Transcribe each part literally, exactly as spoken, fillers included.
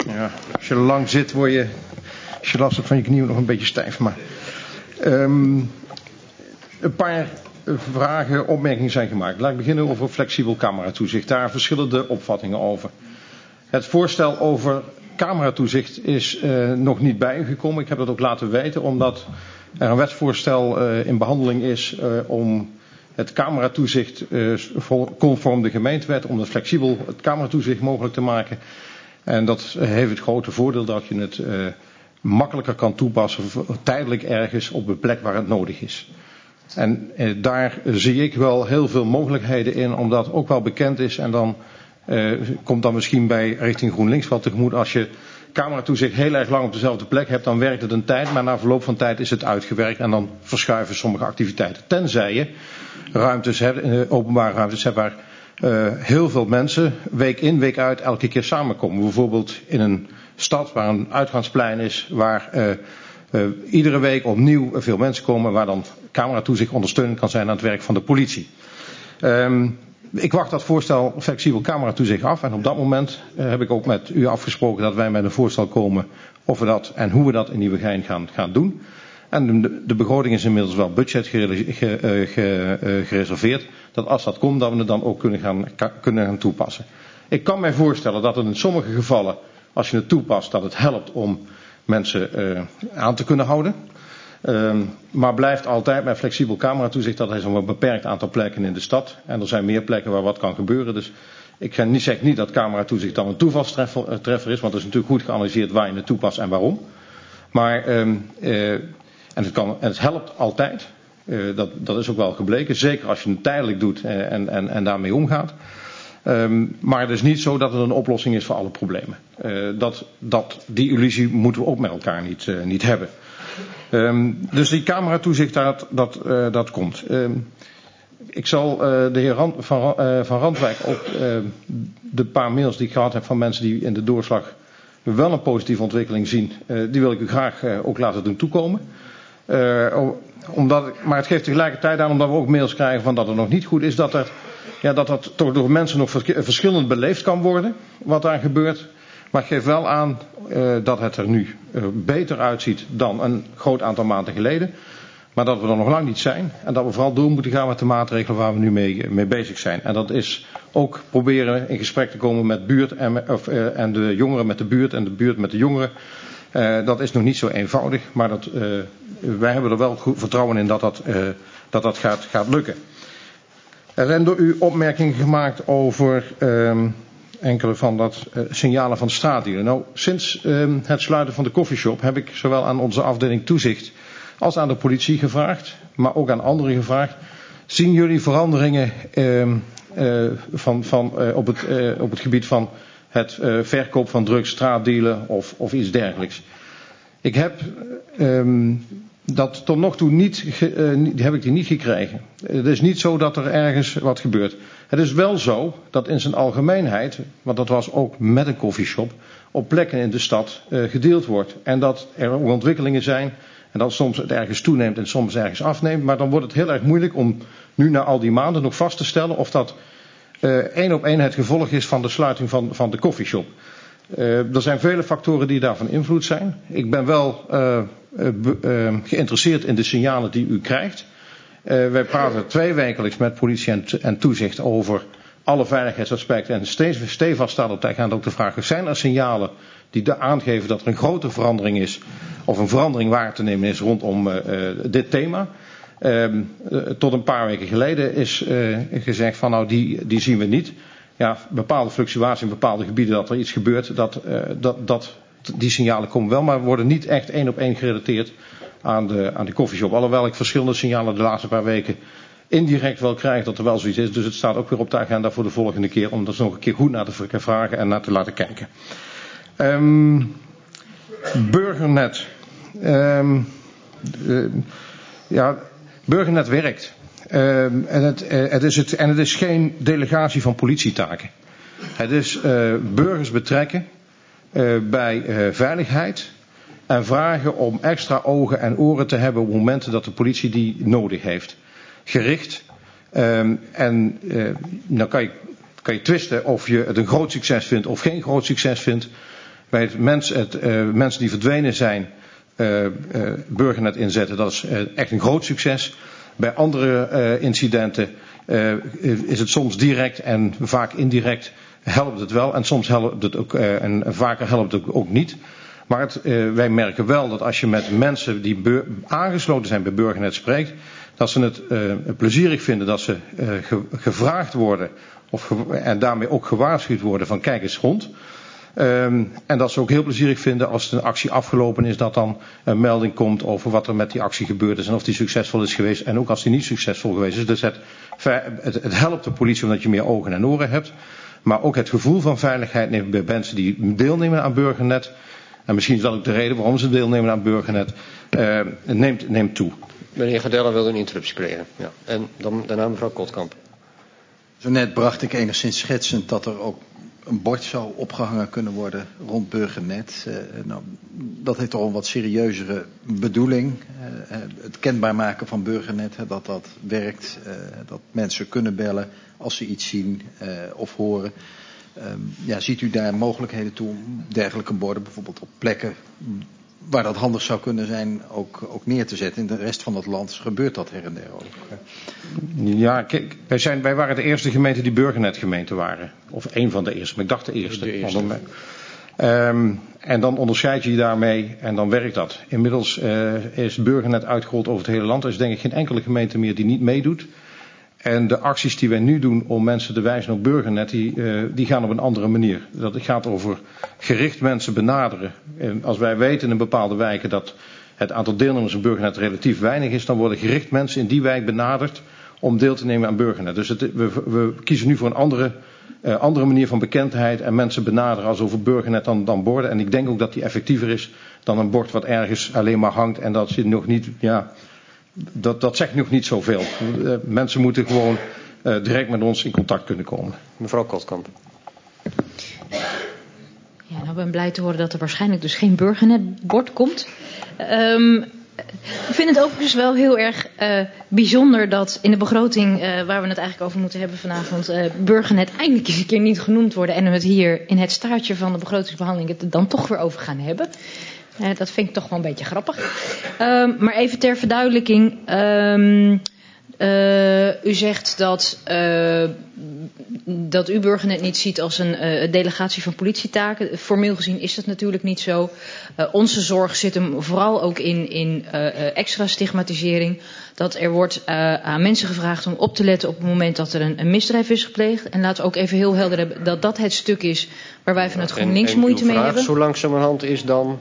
Ja, als je lang zit, word je, als je last hebt van je knieën, nog een beetje stijf. Maar um, een paar vragen, opmerkingen zijn gemaakt. Laat ik beginnen over flexibel cameratoezicht. Daar verschillende opvattingen over. Het voorstel over cameratoezicht is uh, nog niet bij u gekomen. Ik heb dat ook laten weten, omdat er een wetsvoorstel uh, in behandeling is uh, om het cameratoezicht uh, conform de gemeentewet, om het flexibel het cameratoezicht mogelijk te maken. En dat heeft het grote voordeel dat je het uh, makkelijker kan toepassen tijdelijk ergens op een plek waar het nodig is. En uh, daar zie ik wel heel veel mogelijkheden in, omdat ook wel bekend is. En dan uh, komt dan misschien bij richting GroenLinks wel tegemoet. Als je cameratoezicht heel erg lang op dezelfde plek hebt, dan werkt het een tijd. Maar na verloop van tijd is het uitgewerkt en dan verschuiven sommige activiteiten. Tenzij je ruimtes hebt, uh, openbare ruimtes hebt waar Uh, heel veel mensen week in, week uit elke keer samenkomen. Bijvoorbeeld in een stad waar een uitgaansplein is, waar uh, uh, iedere week opnieuw veel mensen komen, waar dan cameratoezicht ondersteunend kan zijn aan het werk van de politie. Um, ik wacht dat voorstel flexibel cameratoezicht af en op dat moment uh, heb ik ook met u afgesproken dat wij met een voorstel komen of we dat en hoe we dat in Nieuwegein gaan, gaan doen. En de, de begroting is inmiddels wel budget gere, ge, uh, ge, uh, gereserveerd. Dat als dat komt, dat we het dan ook kunnen gaan, ka, kunnen gaan toepassen. Ik kan mij voorstellen dat het in sommige gevallen, als je het toepast, dat het helpt om mensen uh, aan te kunnen houden. Um, maar blijft altijd met flexibel cameratoezicht, dat is om een beperkt aantal plekken in de stad. En er zijn meer plekken waar wat kan gebeuren. Dus ik ga niet, zeg niet dat cameratoezicht dan een toevalstreffer is, want het is natuurlijk goed geanalyseerd waar je het toepast en waarom. Maar um, uh, En het, kan, en het helpt altijd, uh, dat, dat is ook wel gebleken, zeker als je het tijdelijk doet uh, en, en, en daarmee omgaat. Um, maar het is niet zo dat het een oplossing is voor alle problemen. Uh, dat, dat, die illusie moeten we ook met elkaar niet, uh, niet hebben. Um, dus die cameratoezicht, dat, dat, uh, dat komt. Um, ik zal uh, de heer Rand, van, uh, van Randwijk ook uh, de paar mails die ik gehad heb van mensen die in de doorslag wel een positieve ontwikkeling zien, uh, die wil ik u graag uh, ook laten doen toekomen. Uh, omdat, maar het geeft tegelijkertijd aan, omdat we ook mails krijgen van dat het nog niet goed is, dat, er, ja, dat dat toch door mensen nog verschillend beleefd kan worden, wat daar gebeurt. Maar het geeft wel aan uh, dat het er nu uh, beter uitziet dan een groot aantal maanden geleden. Maar dat we er nog lang niet zijn. En dat we vooral door moeten gaan met de maatregelen waar we nu mee, mee bezig zijn. En dat is ook proberen in gesprek te komen met buurt en, of, uh, en de jongeren met de buurt en de buurt met de jongeren. Uh, dat is nog niet zo eenvoudig, maar dat, uh, wij hebben er wel goed vertrouwen in dat dat, uh, dat, dat gaat, gaat lukken. Er zijn door u opmerkingen gemaakt over uh, enkele van dat uh, signalen van de straatdieren. Nou, sinds uh, het sluiten van de koffieshop heb ik zowel aan onze afdeling toezicht als aan de politie gevraagd, maar ook aan anderen gevraagd. Zien jullie veranderingen uh, uh, van, van, uh, op, het, uh, op het gebied van het uh, verkoop van drugs, straatdealen of, of iets dergelijks? Ik heb um, dat tot nog toe niet, ge, uh, heb ik die niet gekregen. Het is niet zo dat er ergens wat gebeurt. Het is wel zo dat in zijn algemeenheid, want dat was ook met een koffieshop, op plekken in de stad uh, gedeeld wordt. En dat er ontwikkelingen zijn en dat soms het ergens toeneemt en soms ergens afneemt. Maar dan wordt het heel erg moeilijk om nu na al die maanden nog vast te stellen of dat uh, één op één het gevolg is van de sluiting van, van de koffieshop. Uh, er zijn vele factoren die daarvan invloed zijn. Ik ben wel uh, uh, uh, geïnteresseerd in de signalen die u krijgt. Uh, wij praten tweewekelijks met politie en, en toezicht over alle veiligheidsaspecten. En steeds stevast staat op de agenda ook de vraag: zijn er signalen die aangeven dat er een grote verandering is, of een verandering waar te nemen is rondom uh, uh, dit thema? Uh, uh, tot een paar weken geleden is uh, gezegd van nou die, die zien we niet. Ja, bepaalde fluctuatie in bepaalde gebieden dat er iets gebeurt, dat, uh, dat, dat, die signalen komen wel, maar worden niet echt één op één gerelateerd aan de, aan de koffieshop. Alhoewel ik verschillende signalen de laatste paar weken indirect wel krijg dat er wel zoiets is. Dus het staat ook weer op de agenda voor de volgende keer om er nog een keer goed naar te vragen en naar te laten kijken. Um, Burgernet. Um, uh, ja, Burgernet werkt. Um, en, het, uh, het is het, en het is geen delegatie van politietaken. Het is uh, burgers betrekken uh, bij uh, veiligheid en vragen om extra ogen en oren te hebben op momenten dat de politie die nodig heeft. Gericht. Um, en uh, dan kan je, kan je twisten of je het een groot succes vindt of geen groot succes vindt. bij het mens, het, uh, mensen die verdwenen zijn, uh, uh, Burgernet inzetten. Dat is uh, echt een groot succes. Bij andere uh, incidenten uh, is het soms direct en vaak indirect helpt het wel. En soms helpt het ook, uh, en vaker helpt het ook niet. Maar het, uh, wij merken wel dat als je met mensen die beur, aangesloten zijn bij Burgernet spreekt, dat ze het uh, plezierig vinden dat ze uh, ge, gevraagd worden of ge, en daarmee ook gewaarschuwd worden van kijk eens rond. Um, en dat ze ook heel plezierig vinden als een actie afgelopen is, dat dan een melding komt over wat er met die actie gebeurd is en of die succesvol is geweest en ook als die niet succesvol geweest is. Dus het, het, het helpt de politie omdat je meer ogen en oren hebt, maar ook het gevoel van veiligheid neemt bij mensen die deelnemen aan Burgernet, en misschien is dat ook de reden waarom ze deelnemen aan Burgernet, uh, neemt, neemt toe. Meneer Gadella wilde een interruptie plegen. Ja. En dan daarna mevrouw Kotkamp. Zo net bracht ik enigszins schetsend dat er ook een bord zou opgehangen kunnen worden rond Burgernet. Uh, nou, dat heeft toch een wat serieuzere bedoeling. Uh, het kenbaar maken van Burgernet, uh, dat dat werkt. Uh, dat mensen kunnen bellen als ze iets zien uh, of horen. Uh, ja, ziet u daar mogelijkheden toe om dergelijke borden bijvoorbeeld op plekken waar dat handig zou kunnen zijn ook, ook neer te zetten? In de rest van het land gebeurt dat her en der ook. Ja, kijk, wij, zijn, wij waren de eerste gemeente die Burgernet gemeente waren. Of één van de eerste, maar ik dacht de eerste. De eerste. Um, en dan onderscheid je je daarmee en dan werkt dat. Inmiddels uh, is Burgernet uitgerold over het hele land. Er is denk ik geen enkele gemeente meer die niet meedoet. En de acties die wij nu doen om mensen te wijzen op Burgernet, die, uh, die gaan op een andere manier. Dat gaat over gericht mensen benaderen. En als wij weten in een bepaalde wijken dat het aantal deelnemers aan Burgernet relatief weinig is, dan worden gericht mensen in die wijk benaderd om deel te nemen aan Burgernet. Dus het, we, we kiezen nu voor een andere, uh, andere manier van bekendheid en mensen benaderen als over Burgernet dan, dan borden. En ik denk ook dat die effectiever is dan een bord wat ergens alleen maar hangt en dat zit nog niet, ja, dat, dat zegt nog niet zoveel. Uh, mensen moeten gewoon uh, direct met ons in contact kunnen komen. Mevrouw Kotkamp. Ja, nou ben ik blij te horen dat er waarschijnlijk dus geen Burgernetbord komt. Um, ik vind het overigens wel heel erg uh, bijzonder dat in de begroting, uh, waar we het eigenlijk over moeten hebben vanavond, uh, Burgernet eindelijk eens een keer niet genoemd worden en we het hier in het staartje van de begrotingsbehandeling het er dan toch weer over gaan hebben. Uh, dat vind ik toch wel een beetje grappig. Um, maar even ter verduidelijking. Um, uh, u zegt dat, uh, dat u Burgernet niet ziet als een uh, delegatie van politietaken. Formeel gezien is dat natuurlijk niet zo. Uh, onze zorg zit hem vooral ook in, in uh, uh, extra stigmatisering. Dat er wordt uh, aan mensen gevraagd om op te letten op het moment dat er een, een misdrijf is gepleegd. En laten we ook even heel helder hebben dat dat het stuk is waar wij vanuit GroenLinks moeite mee hebben. Zo langzamerhand is dan...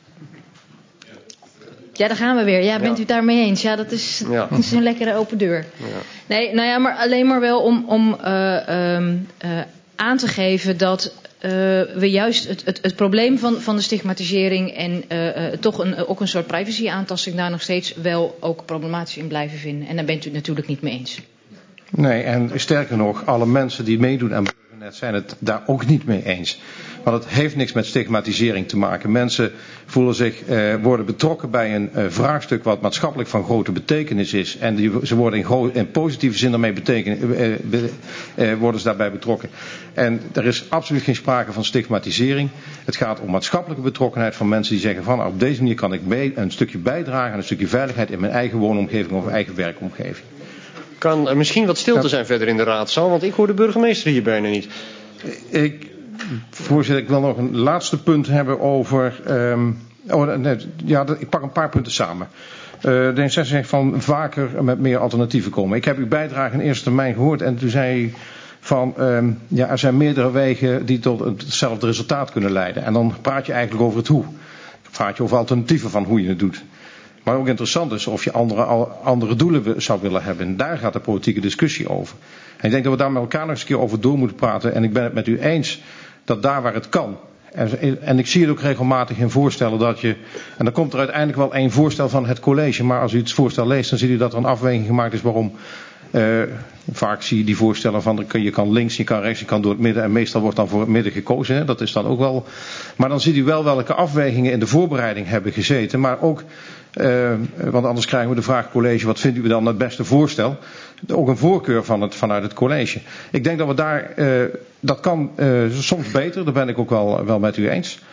Ja, daar gaan we weer. Ja, bent u het daarmee eens? Ja, dat is, ja. dat is een lekkere open deur. Ja. Nee, nou ja, maar alleen maar wel om, om uh, um, uh, aan te geven dat uh, we juist het, het, het probleem van, van de stigmatisering en uh, uh, toch een, ook een soort privacy-aantasting daar nog steeds wel ook problematisch in blijven vinden. En daar bent u het natuurlijk niet mee eens. Nee, en sterker nog, alle mensen die meedoen aan Burgernet zijn het daar ook niet mee eens. Want het heeft niks met stigmatisering te maken. Mensen voelen zich, eh, worden betrokken bij een eh, vraagstuk wat maatschappelijk van grote betekenis is. En die, ze worden in, gro- in positieve zin daarmee beteken, eh, be, eh, worden ze daarbij betrokken. En er is absoluut geen sprake van stigmatisering. Het gaat om maatschappelijke betrokkenheid van mensen die zeggen van nou, op deze manier kan ik mee, een stukje bijdragen aan een stukje veiligheid in mijn eigen woonomgeving of eigen werkomgeving. Kan er misschien wat stilte zijn verder in de raadzaal, want ik hoor de burgemeester hier bijna niet. Ik... Voorzitter, ik wil nog een laatste punt hebben over... Um, oh, nee, ja, ik pak een paar punten samen. Uh, de D zestig zegt van vaker met meer alternatieven komen. Ik heb uw bijdrage in eerste termijn gehoord en toen zei u van... Um, ja, er zijn meerdere wegen die tot hetzelfde resultaat kunnen leiden. En dan praat je eigenlijk over het hoe. Dan praat je over alternatieven van hoe je het doet. Maar ook interessant is of je andere, andere doelen zou willen hebben. En daar gaat de politieke discussie over. En ik denk dat we daar met elkaar nog eens een keer over door moeten praten. En ik ben het met u eens dat daar waar het kan. En, en ik zie het ook regelmatig in voorstellen dat je... En dan komt er uiteindelijk wel één voorstel van het college. Maar als u het voorstel leest, dan ziet u dat er een afweging gemaakt is waarom... Uh, vaak zie je die voorstellen van je kan links, je kan rechts, je kan door het midden. En meestal wordt dan voor het midden gekozen. Hè? Dat is dan ook wel... Maar dan ziet u wel welke afwegingen in de voorbereiding hebben gezeten. Maar ook... Uh, want anders krijgen we de vraag college, wat vindt u dan het beste voorstel? Ook een voorkeur van het, vanuit het college. Ik denk dat we daar, uh, dat kan uh, soms beter, daar ben ik ook wel, wel met u eens.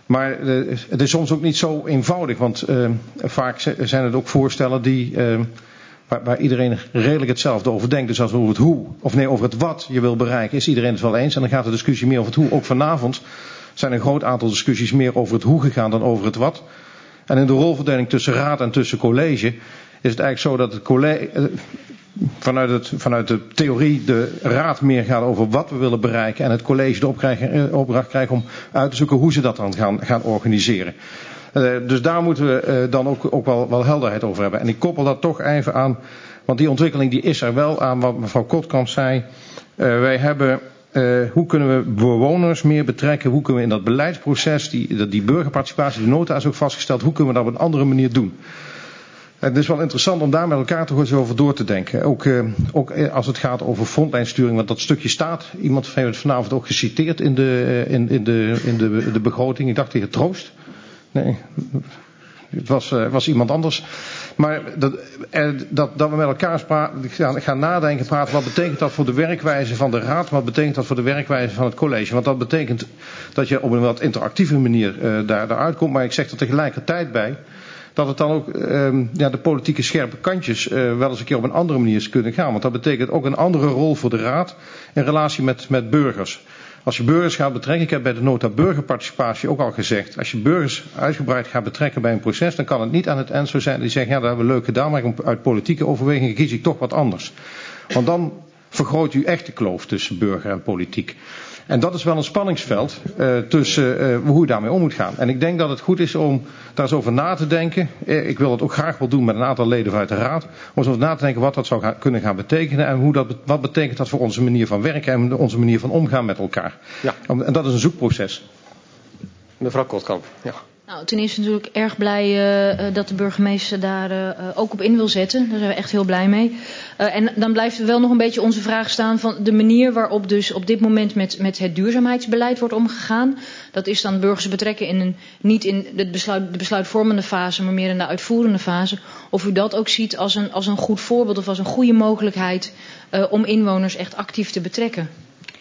Maar uh, het is soms ook niet zo eenvoudig, want uh, vaak zijn het ook voorstellen die, uh, waar, waar iedereen redelijk hetzelfde over denkt. Dus als over het hoe, of nee, over het wat je wil bereiken, is iedereen het wel eens. En dan gaat de discussie meer over het hoe. Ook vanavond zijn een groot aantal discussies meer over het hoe gegaan dan over het wat. En in de rolverdeling tussen raad en tussen college is het eigenlijk zo dat het college, uh, vanuit, het, vanuit de theorie de raad meer gaat over wat we willen bereiken en het college de opdracht, opdracht krijgt om uit te zoeken hoe ze dat dan gaan, gaan organiseren. Uh, dus daar moeten we uh, dan ook, ook wel, wel helderheid over hebben. En ik koppel dat toch even aan, want die ontwikkeling die is er wel aan wat mevrouw Kotkamp zei. Uh, wij hebben, uh, hoe kunnen we bewoners meer betrekken, hoe kunnen we in dat beleidsproces, die, die burgerparticipatie, de nota is ook vastgesteld, hoe kunnen we dat op een andere manier doen. Het is wel interessant om daar met elkaar toch eens over door te denken. Ook, uh, ook als het gaat over frontlijnsturing, want dat stukje staat. Iemand heeft het vanavond ook geciteerd in de, in, in de, in de, de begroting. Ik dacht de heer Troost. Nee, het was, uh, was iemand anders. Maar dat, uh, dat, dat we met elkaar spra- gaan, gaan nadenken, praten. Wat betekent dat voor de werkwijze van de raad? Wat betekent dat voor de werkwijze van het college? Want dat betekent dat je op een wat interactieve manier uh, daar, daaruit komt. Maar ik zeg er tegelijkertijd bij dat het dan ook uh, ja, de politieke scherpe kantjes uh, wel eens een keer op een andere manier kunnen gaan. Want dat betekent ook een andere rol voor de raad in relatie met, met burgers. Als je burgers gaat betrekken, ik heb bij de nota burgerparticipatie ook al gezegd, als je burgers uitgebreid gaat betrekken bij een proces, dan kan het niet aan het eind zo zijn die zeggen, ja, dat hebben we leuk gedaan, maar uit politieke overwegingen kies ik toch wat anders. Want dan vergroot u echt de kloof tussen burger en politiek. En dat is wel een spanningsveld uh, tussen uh, hoe je daarmee om moet gaan. En ik denk dat het goed is om daar eens over na te denken. Ik wil het ook graag wel doen met een aantal leden vanuit de raad. Om eens over na te denken wat dat zou gaan, kunnen gaan betekenen. En hoe dat, wat betekent dat voor onze manier van werken en onze manier van omgaan met elkaar. Ja. En dat is een zoekproces. Mevrouw Kotkamp. Ja. Nou, ten eerste natuurlijk erg blij uh, dat de burgemeester daar uh, ook op in wil zetten. Daar zijn we echt heel blij mee. Uh, en dan blijft er wel nog een beetje onze vraag staan van de manier waarop dus op dit moment met, met het duurzaamheidsbeleid wordt omgegaan. Dat is dan burgers betrekken in een, niet in het besluit, de besluitvormende fase, maar meer in de uitvoerende fase. Of u dat ook ziet als een, als een goed voorbeeld of als een goede mogelijkheid uh, om inwoners echt actief te betrekken.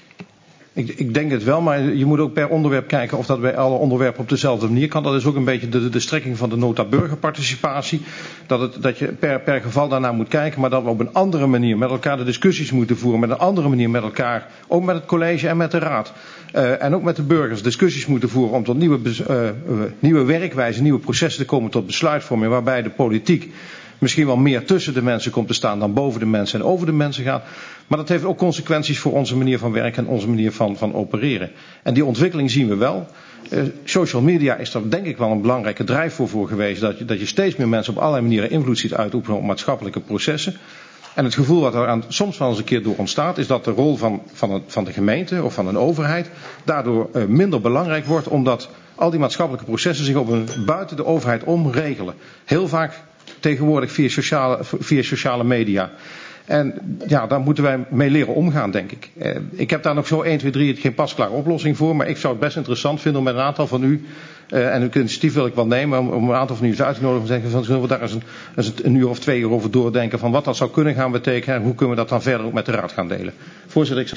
Ik, ik denk het wel, maar je moet ook per onderwerp kijken of dat bij alle onderwerpen op dezelfde manier kan. Dat is ook een beetje de, de strekking van de nota burgerparticipatie. Dat, het, dat je per, per geval daarnaar moet kijken, maar dat we op een andere manier met elkaar de discussies moeten voeren. Met een andere manier met elkaar, ook met het college en met de raad. Uh, en ook met de burgers discussies moeten voeren om tot nieuwe, uh, uh, nieuwe werkwijzen, nieuwe processen te komen tot besluitvorming. Waarbij de politiek misschien wel meer tussen de mensen komt te staan dan boven de mensen en over de mensen gaat. Maar dat heeft ook consequenties voor onze manier van werken en onze manier van, van opereren. En die ontwikkeling zien we wel. Uh, social media is daar denk ik wel een belangrijke drijfveer voor geweest. Dat je, dat je steeds meer mensen op allerlei manieren invloed ziet uitoefenen op maatschappelijke processen. En het gevoel wat er aan, soms wel eens een keer door ontstaat, is dat de rol van, van, een, van de gemeente of van een overheid daardoor uh, minder belangrijk wordt. Omdat al die maatschappelijke processen zich op een, buiten de overheid om regelen. Heel vaak tegenwoordig via sociale, via sociale media. En ja, daar moeten wij mee leren omgaan, denk ik. Eh, ik heb daar nog zo één, twee, drie geen pasklare oplossing voor. Maar ik zou het best interessant vinden om met een aantal van u, uh, en uw initiatief wil ik wel nemen, om, om een aantal van u eens uit te nodigen. Om te zeggen, van, zullen we daar eens een, eens een uur of twee uur over doordenken van wat dat zou kunnen gaan betekenen. En hoe kunnen we dat dan verder ook met de raad gaan delen. Voorzitter, ik